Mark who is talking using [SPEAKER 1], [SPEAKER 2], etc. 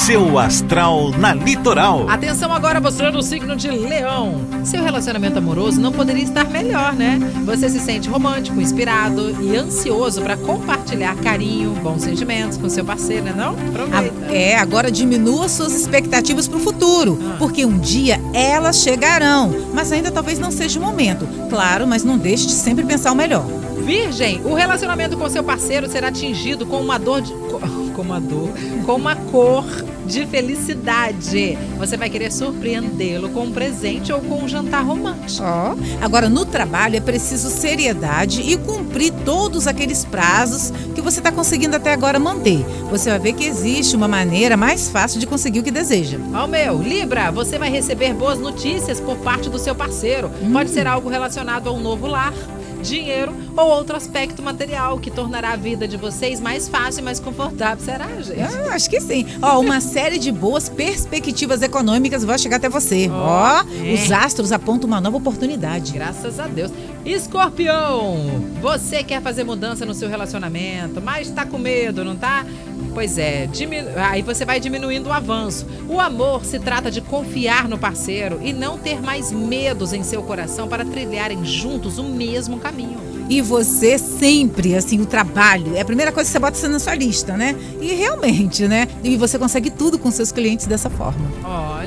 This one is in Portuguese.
[SPEAKER 1] seu astral na Litoral.
[SPEAKER 2] Atenção agora, você do signo de Leão. Seu relacionamento amoroso não poderia estar melhor, né? Você se sente romântico, inspirado e ansioso para compartilhar carinho, bons sentimentos com seu parceiro, né não? Aproveita.
[SPEAKER 3] Agora diminua suas expectativas para o futuro, porque um dia elas chegarão, mas ainda talvez não seja o momento. Claro, mas não deixe de sempre pensar o melhor.
[SPEAKER 2] Virgem, o relacionamento com seu parceiro será atingido com uma cor de felicidade. Você vai querer surpreendê-lo com um presente ou com um jantar romântico.
[SPEAKER 3] Agora, no trabalho é preciso seriedade e cumprir todos aqueles prazos que você está conseguindo até agora manter. Você vai ver que existe uma maneira mais fácil de conseguir o que deseja.
[SPEAKER 2] Libra, você vai receber boas notícias por parte do seu parceiro. Pode ser algo relacionado a um novo lar, dinheiro ou outro aspecto material que tornará a vida de vocês mais fácil e mais confortável. Será, gente?
[SPEAKER 3] Acho que sim. Uma série de boas perspectivas econômicas vai chegar até você. Os astros apontam uma nova oportunidade.
[SPEAKER 2] Graças a Deus. Escorpião, você quer fazer mudança no seu relacionamento, mas tá com medo, não tá? Pois é, aí você vai diminuindo o avanço. O amor se trata de confiar no parceiro e não ter mais medos em seu coração para trilharem juntos o mesmo caminho.
[SPEAKER 3] E você sempre, o trabalho é a primeira coisa que você bota na sua lista, né? E realmente, né? E você consegue tudo com seus clientes dessa forma.